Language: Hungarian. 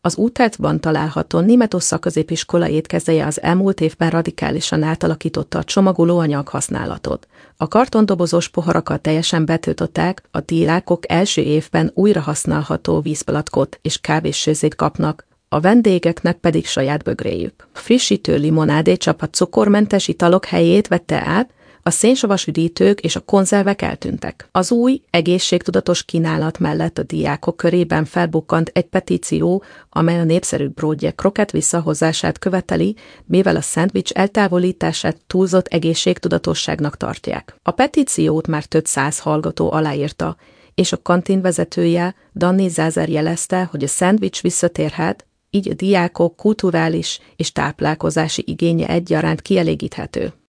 Az Úteltban található Németos szakközépiskola étkezdeje az elmúlt évben radikálisan átalakította a csomagolóanyag használatot. A kartondobozos poharakat teljesen betiltották, a diákok első évben újra használható vízpalackot és kávéssőzét kapnak, a vendégeknek pedig saját bögréjük. A frissítő limonádé csapat cukormentes italok helyét vette át, a szénsavas üdítők és a konzervek eltűntek. Az új, egészségtudatos kínálat mellett a diákok körében felbukkant egy petíció, amely a népszerű bródje krokett visszahozását követeli, mivel a szendvics eltávolítását túlzott egészségtudatosságnak tartják. A petíciót már több 100 hallgató aláírta, és a kantin vezetője, Danny Zázer jelezte, hogy a szendvics visszatérhet, így a diákok kulturális és táplálkozási igénye egyaránt kielégíthető.